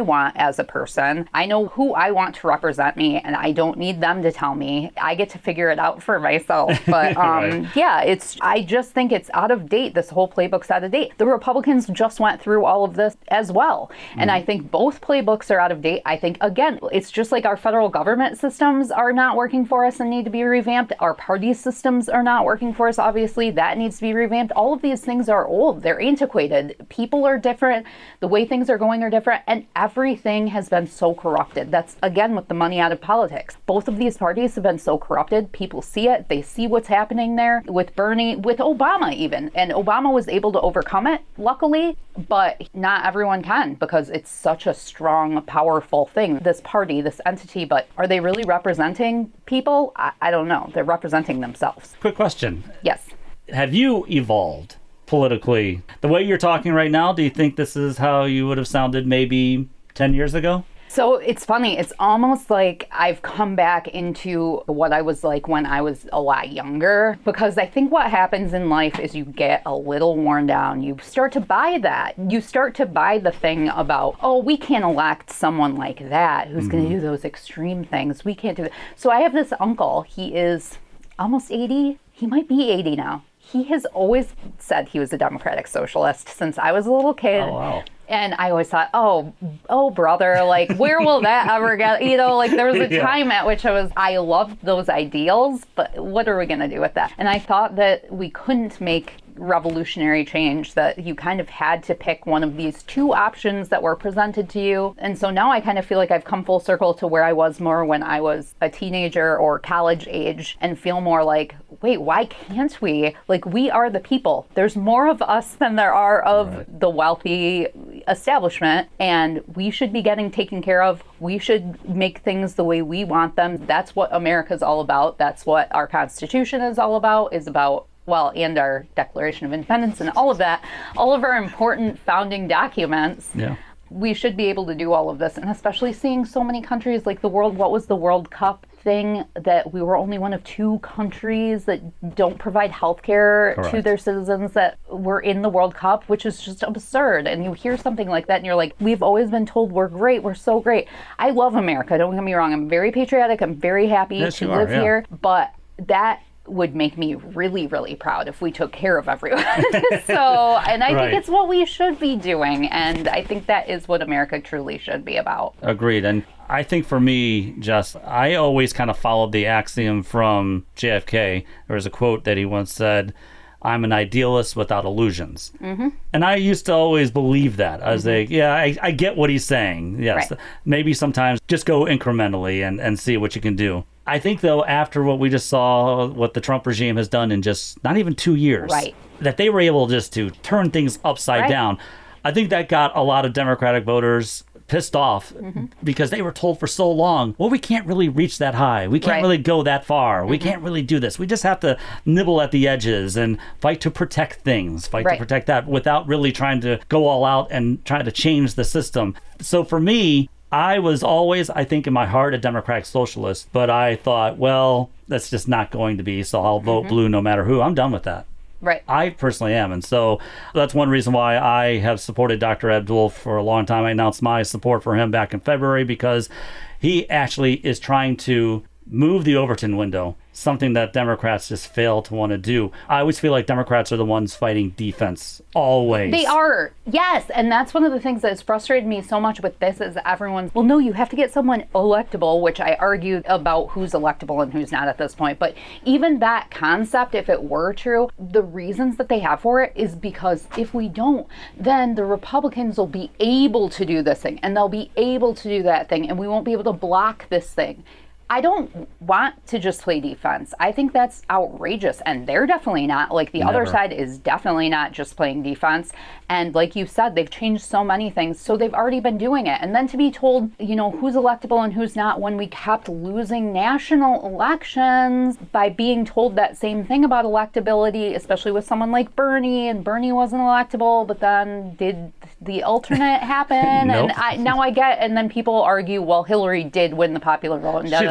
as a person. I know who I want to represent me, and I don't need them to tell me. I get to figure it out for myself. But um, right. yeah, it's. I just think it's out of date. This whole playbook's out of date. The Republicans just went through all of this as well. Mm-hmm. And I think both playbooks are out of date. I think, again, it's just like our federal government systems are not working for us and need to be revamped. Our party systems are not working for us, obviously. That needs to be revamped. All of these things are old. They're antiquated. People are different. The way things are going are different. And everything has been so corrupted. That's, again, with the money out of politics. Both of these parties have been so corrupted. People see it. They see what's happening there with Bernie, with Obama even. And Obama was able to overcome it, luckily, but not everyone can because it's such a strong, powerful thing, this party, this entity. But are they really representing people? I, I don't know. They're representing themselves. Quick question. Yes. Have you evolved politically? The way you're talking right now, do you think this is how you would have sounded maybe ten years ago? So it's funny. It's almost like I've come back into what I was like when I was a lot younger, because I think what happens in life is you get a little worn down. You start to buy that. You start to buy the thing about, oh, we can't elect someone like that who's mm-hmm. going to do those extreme things. We can't do that. So I have this uncle. He is almost eighty. He might be eighty now. He has always said he was a Democratic Socialist since I was a little kid. Oh, wow. And I always thought, oh, oh, brother, like, where will that ever get? You know, like, there was a yeah. time at which I was, I loved those ideals, but what are we going to do with that? And I thought that we couldn't make revolutionary change, that you kind of had to pick one of these two options that were presented to you. And so now I kind of feel like I've come full circle to where I was more when I was a teenager or college age, and feel more like, wait, why can't we? Like, we are the people. There's more of us than there are of right. the wealthy establishment, and we should be getting taken care of. We should make things the way we want them. That's what America's all about. That's what our Constitution is all about, is about well, and our Declaration of Independence and all of that, all of our important founding documents. Yeah. We should be able to do all of this, and especially seeing so many countries like the world, what was the World Cup thing, that we were only one of two countries that don't provide health care to their citizens that were in the World Cup, which is just absurd. And you hear something like that and you're like, we've always been told we're great, we're so great. I love America, don't get me wrong. I'm very patriotic, I'm very happy yes, to you live are, yeah. here, but that would make me really, really proud if we took care of everyone. So, and I right. think it's what we should be doing. And I think that is what America truly should be about. Agreed. And I think for me, Jess, I always kind of followed the axiom from J F K. There was a quote that he once said, I'm an idealist without illusions. Mm-hmm. And I used to always believe that. I was mm-hmm. like, yeah, I, I get what he's saying. Yes, right. Maybe sometimes just go incrementally and, and see what you can do. I think, though, after what we just saw, what the Trump regime has done in just not even two years, right. that they were able just to turn things upside right. down. I think that got a lot of Democratic voters pissed off mm-hmm. because they were told for so long, well, we can't really reach that high. We can't right. really go that far. Mm-hmm. We can't really do this. We just have to nibble at the edges and fight to protect things, fight right. to protect that without really trying to go all out and try to change the system. So for me, I was always, I think in my heart, a Democratic Socialist, but I thought, well, that's just not going to be, so I'll vote mm-hmm. blue no matter who. I'm done with that. Right. I personally am. And so that's one reason why I have supported Doctor Abdul for a long time. I announced my support for him back in February because he actually is trying to move the Overton window, something that Democrats just fail to want to do. I always feel like Democrats are the ones fighting defense, always. They are, yes. And that's one of the things that has frustrated me so much with this is everyone's, well, no, you have to get someone electable, which I argue about who's electable and who's not at this point. But even that concept, if it were true, the reasons that they have for it is because if we don't, then the Republicans will be able to do this thing and they'll be able to do that thing and we won't be able to block this thing. I don't want to just play defense. I think that's outrageous. And they're definitely not. Like, the Never. other side is definitely not just playing defense. And like you said, they've changed so many things. So they've already been doing it. And then to be told, you know, who's electable and who's not when we kept losing national elections by being told that same thing about electability, especially with someone like Bernie. And Bernie wasn't electable, but then did the alternate happen? Nope. And I, now I get, and then people argue, well, Hillary did win the popular vote. And She did.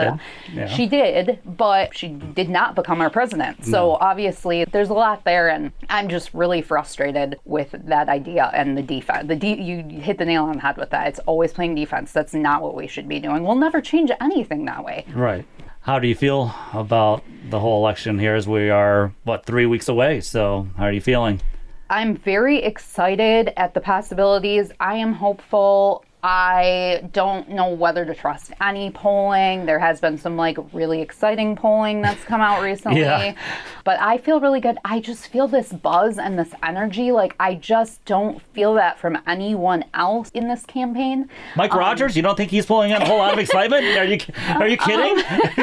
idea. did. Yeah. She did, but she did not become our president. So no. Obviously, there's a lot there, and I'm just really frustrated with that idea and the defense. The de- you hit the nail on the head with that. It's always playing defense. That's not what we should be doing. We'll never change anything that way. Right. How do you feel about the whole election here as we are, what, three weeks away? So how are you feeling? I'm very excited at the possibilities. I am hopeful. I don't know whether to trust any polling. There has been some like really exciting polling that's come out recently. Yeah. But I feel really good. I just feel this buzz and this energy. Like I just don't feel that from anyone else in this campaign. Mike um, Rogers, you don't think he's pulling in a whole lot of excitement? Are you are you kidding?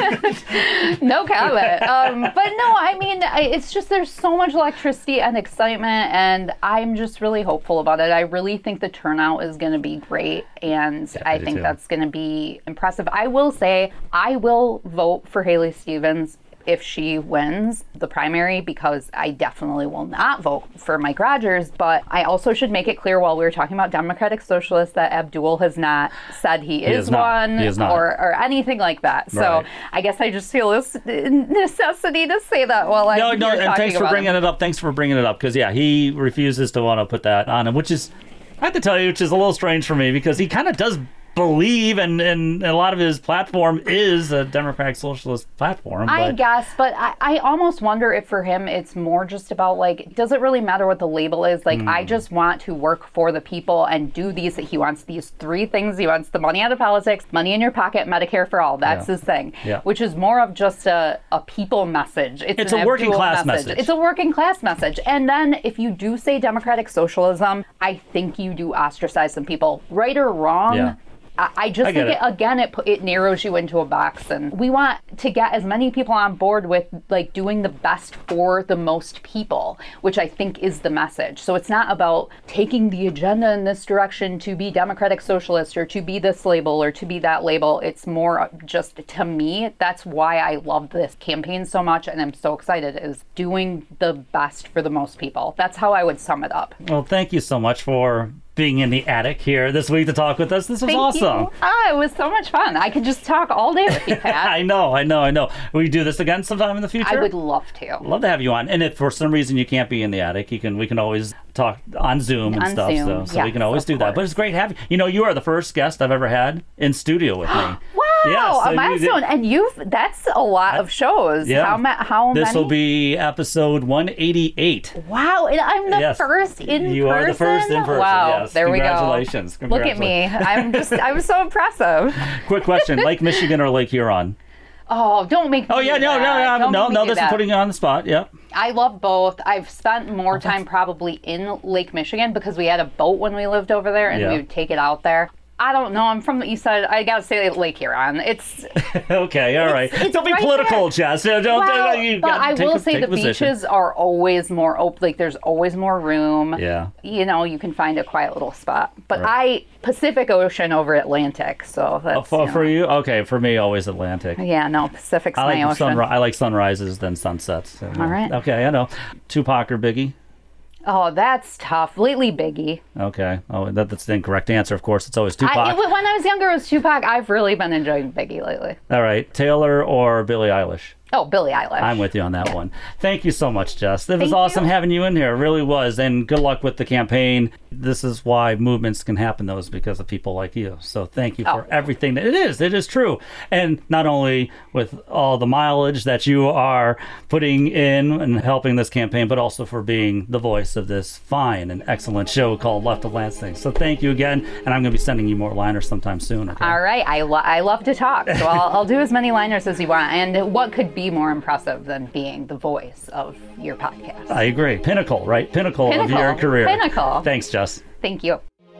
Um, no comment. Um, but no, I mean, it's just there's so much electricity and excitement, and I'm just really hopeful about it. I really think the turnout is going to be great. And yeah, I think too. That's going to be impressive. I will say I will vote for Haley Stevens if she wins the primary, because I definitely will not vote for Mike Rogers. But I also should make it clear while we were talking about Democratic Socialists that Abdul has not said he, he is, is one he is or, or anything like that. So right. I guess I just feel this necessity to say that while I'm no, no, here and talking thanks for about bringing him. it up. Thanks for bringing it up, because yeah, he refuses to want to put that on him, which is, I have to tell you, which is a little strange for me, because he kind of does believe, and, and a lot of his platform is a Democratic Socialist platform. I but... guess, but I, I almost wonder if for him it's more just about, like, does it really matter what the label is? Like, mm. I just want to work for the people and do these. He wants these three things. He wants the money out of politics, money in your pocket, Medicare for all. That's yeah. his thing, yeah. which is more of just a, a people message. It's, it's a working class message. message. It's a working class message. And then if you do say Democratic Socialism, I think you do ostracize some people. Right or wrong, yeah. I just I think, it. It, again, it it narrows you into a box. And we want to get as many people on board with, like, doing the best for the most people, which I think is the message. So it's not about taking the agenda in this direction to be Democratic Socialist or to be this label or to be that label. It's more just, to me, that's why I love this campaign so much and I'm so excited, is doing the best for the most people. That's how I would sum it up. Well, thank you so much for being in the attic here this week to talk with us. This was Thank awesome. You. Oh, it was so much fun. I could just talk all day with you, Pat. I know, I know, I know. Will you do this again sometime in the future? I would love to. Love to have you on. And if for some reason you can't be in the attic, you can. We can always talk on Zoom and on stuff. Zoom. So, so yes, we can always do course. that. But it's great having you. know, you are the first guest I've ever had in studio with me. Wow, yeah, so a milestone. And you've, that's a lot of shows. Yeah. How, ma- how this many? This will be episode one eighty-eight. Wow, and I'm the yes. first in you person? You are the first in person, wow, yes. There Congratulations. we go. Look at me. I'm just, I'm so impressive. Quick question, Lake Michigan or Lake Huron? Oh, don't make me Oh, yeah, do no, that. no, no, no, no, this that. is putting you on the spot, yep. I love both. I've spent more time probably in Lake Michigan because we had a boat when we lived over there and yeah. we would take it out there. I don't know. I'm from the east side. I gotta say Lake Huron. It's okay. All right. It's, it's don't be right political, there. Jess. Don't. Well, you but I take will a, say the beaches are always more open. Like there's always more room. Yeah. You know, you can find a quiet little spot. But right. I Pacific Ocean over Atlantic. So that's oh, for, you know. for you. Okay. For me, always Atlantic. Yeah. No, Pacific's I like my ocean. Sunri- I like sunrises than sunsets. So, all right. Okay. I know. Tupac or Biggie? Oh, that's tough. Lately, Biggie. Okay. Oh, that, that's the incorrect answer, of course. It's always Tupac. I, it, when I was younger, it was Tupac. I've really been enjoying Biggie lately. All right. Taylor or Billie Eilish? Oh, Billie Eilish. I'm with you on that yeah. one. Thank you so much, Jess. It Thank was awesome you. having you in here. It really was. And good luck with the campaign. This is why movements can happen, though, is because of people like you. So thank you for oh. everything. That it is. It is true. And not only with all the mileage that you are putting in and helping this campaign, but also for being the voice of this fine and excellent show called Left of Lansing. So thank you again. And I'm going to be sending you more liners sometime soon. Okay? All right. I, lo- I love to talk. So I'll, I'll do as many liners as you want. And what could be more impressive than being the voice of your podcast? I agree. Pinnacle, right? Pinnacle, Pinnacle. of your career. Pinnacle. Thanks, Jess. Thank you.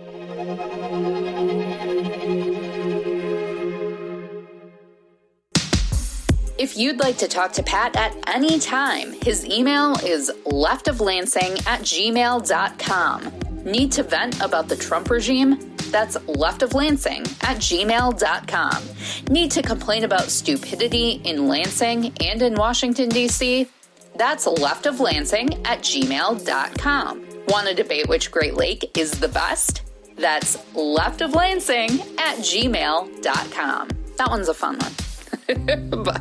If you'd like to talk to Pat at any time, his email is leftoflansing at gmail dot com. Need to vent about the Trump regime? That's leftoflansing at gmail dot com. Need to complain about stupidity in Lansing and in Washington, D C? That's leftoflansing at gmail dot com. Want to debate which Great Lake is the best? That's leftoflansing at gmail dot com. That one's a fun one. Bye.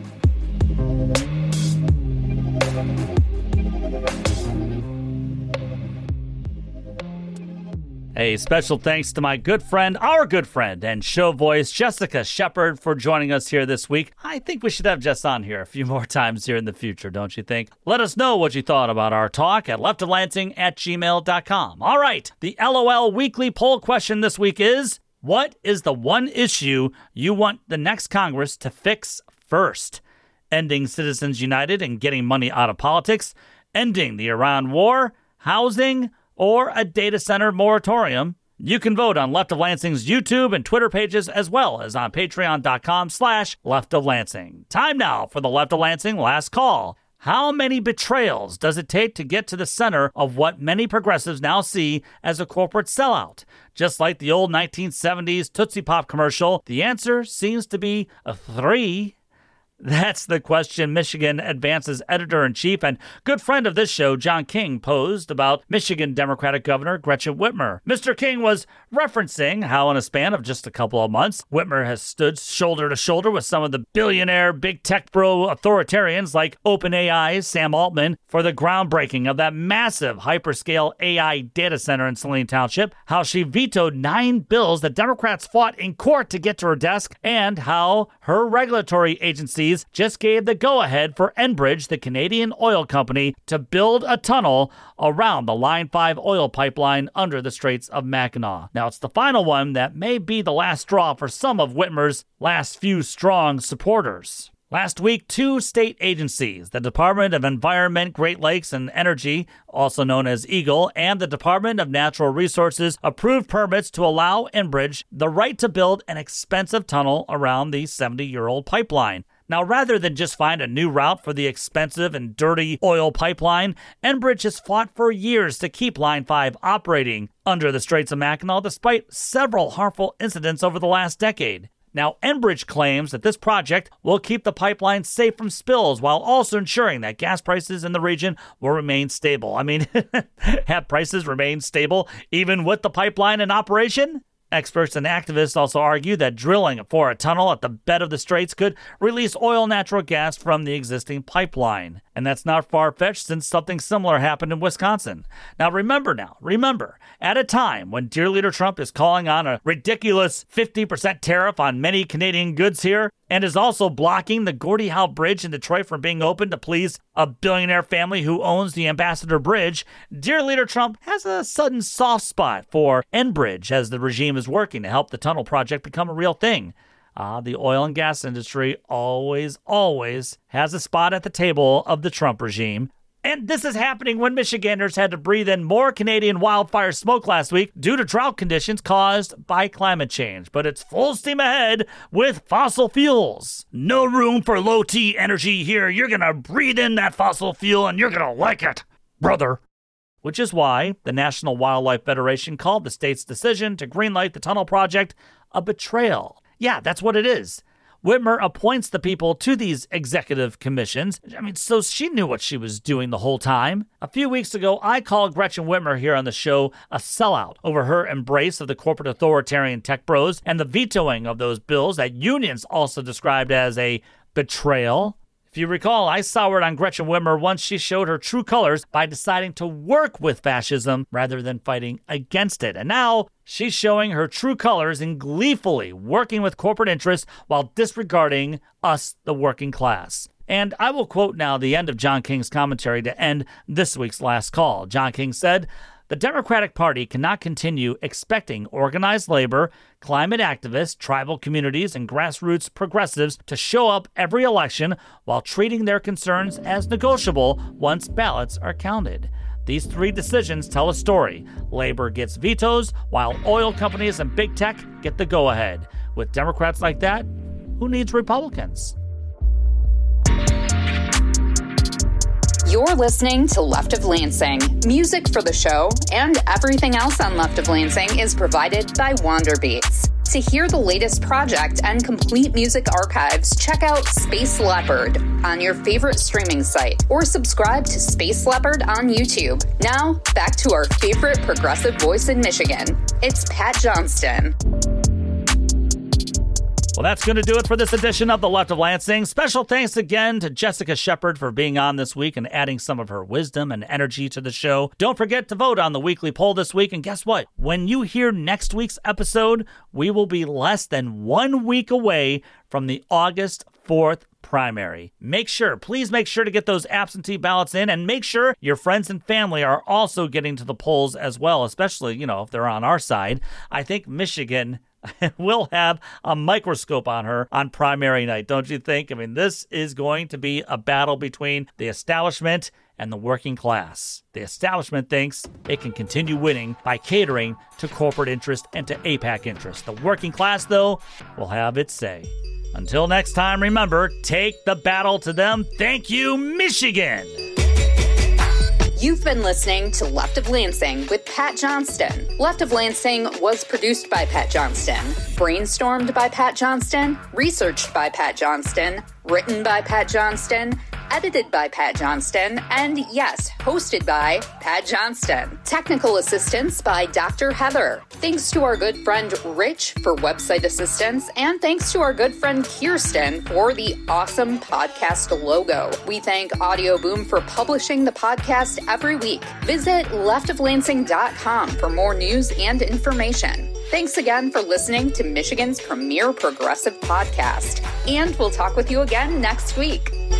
A special thanks to my good friend, our good friend, and show voice, Jessica Shepard, for joining us here this week. I think we should have Jess on here a few more times here in the future, don't you think? Let us know what you thought about our talk at leftoflansing at gmail dot com. All right, the LOL weekly poll question this week is, what is the one issue you want the next Congress to fix first? Ending Citizens United and getting money out of politics, ending the Iran war, housing, or a data center moratorium? You can vote on Left of Lansing's YouTube and Twitter pages, as well as on patreon dot com slash Left of Lansing. Time now for the Left of Lansing Last Call. How many betrayals does it take to get to the center of what many progressives now see as a corporate sellout? Just like the old nineteen seventies Tootsie Pop commercial, the answer seems to be a three. That's the question Michigan Advance's editor-in-chief and good friend of this show, John King, posed about Michigan Democratic Governor Gretchen Whitmer. Mister King was referencing how in a span of just a couple of months, Whitmer has stood shoulder to shoulder with some of the billionaire big tech bro authoritarians like OpenAI's Sam Altman for the groundbreaking of that massive hyperscale A I data center in Saline Township, how she vetoed nine bills that Democrats fought in court to get to her desk, and how her regulatory agency just gave the go-ahead for Enbridge, the Canadian oil company, to build a tunnel around the Line five oil pipeline under the Straits of Mackinac. Now, it's the final one that may be the last straw for some of Whitmer's last few strong supporters. Last week, two state agencies, the Department of Environment, Great Lakes and Energy, also known as EGLE, and the Department of Natural Resources, approved permits to allow Enbridge the right to build an expensive tunnel around the seventy-year-old pipeline. Now, rather than just find a new route for the expensive and dirty oil pipeline, Enbridge has fought for years to keep Line five operating under the Straits of Mackinac despite several harmful incidents over the last decade. Now, Enbridge claims that this project will keep the pipeline safe from spills while also ensuring that gas prices in the region will remain stable. I mean, have prices remained stable even with the pipeline in operation? Experts and activists also argue that drilling for a tunnel at the bed of the Straits could release oil and natural gas from the existing pipeline. And that's not far-fetched since something similar happened in Wisconsin. Now remember now, remember, at a time when Dear Leader Trump is calling on a ridiculous fifty percent tariff on many Canadian goods here, and is also blocking the Gordie Howe Bridge in Detroit from being open to please a billionaire family who owns the Ambassador Bridge, Dear Leader Trump has a sudden soft spot for Enbridge as the regime is working to help the tunnel project become a real thing. Ah, uh, the oil and gas industry always, always has a spot at the table of the Trump regime. And this is happening when Michiganders had to breathe in more Canadian wildfire smoke last week due to drought conditions caused by climate change. But it's full steam ahead with fossil fuels. No room for low-T energy here. You're going to breathe in that fossil fuel and you're going to like it, brother. Which is why the National Wildlife Federation called the state's decision to greenlight the tunnel project a betrayal. Yeah, that's what it is. Whitmer appoints the people to these executive commissions. I mean, so she knew what she was doing the whole time. A few weeks ago, I called Gretchen Whitmer here on the show a sellout over her embrace of the corporate authoritarian tech bros and the vetoing of those bills that unions also described as a betrayal. If you recall, I soured on Gretchen Whitmer once she showed her true colors by deciding to work with fascism rather than fighting against it. And now she's showing her true colors in gleefully working with corporate interests while disregarding us, the working class. And I will quote now the end of John King's commentary to end this week's last call. John King said, "The Democratic Party cannot continue expecting organized labor, climate activists, tribal communities, and grassroots progressives to show up every election while treating their concerns as negotiable once ballots are counted. These three decisions tell a story. Labor gets vetoes, while oil companies and big tech get the go-ahead. With Democrats like that, who needs Republicans?" You're listening to Left of Lansing. Music for the show and everything else on Left of Lansing is provided by Wanderbeats. To hear the latest project and complete music archives, check out Space Leopard on your favorite streaming site or subscribe to Space Leopard on YouTube. Now, back to our favorite progressive voice in Michigan. It's Pat Johnston. Well, that's going to do it for this edition of The Left of Lansing. Special thanks again to Jessica Shepard for being on this week and adding some of her wisdom and energy to the show. Don't forget to vote on the weekly poll this week. And guess what? When you hear next week's episode, we will be less than one week away from the August fourth primary. Make sure, please make sure to get those absentee ballots in, and make sure your friends and family are also getting to the polls as well, especially, you know, if they're on our side. I think Michigan will have a microscope on her on primary night, don't you think? I mean, this is going to be a battle between the establishment and the working class. The establishment thinks it can continue winning by catering to corporate interest and to AIPAC interest. The working class, though, will have its say. Until next time, remember, take the battle to them. Thank you, Michigan! You've been listening to Left of Lansing with Pat Johnston. Left of Lansing was produced by Pat Johnston, brainstormed by Pat Johnston, researched by Pat Johnston, written by Pat Johnston, edited by Pat Johnston, and yes, hosted by Pat Johnston. Technical assistance by Doctor Heather. Thanks to our good friend Rich for website assistance, and thanks to our good friend Kirsten for the awesome podcast logo. We thank Audio Boom for publishing the podcast every week. Visit left of lansing dot com for more news and information. Thanks again for listening to Michigan's premier progressive podcast, and we'll talk with you again next week.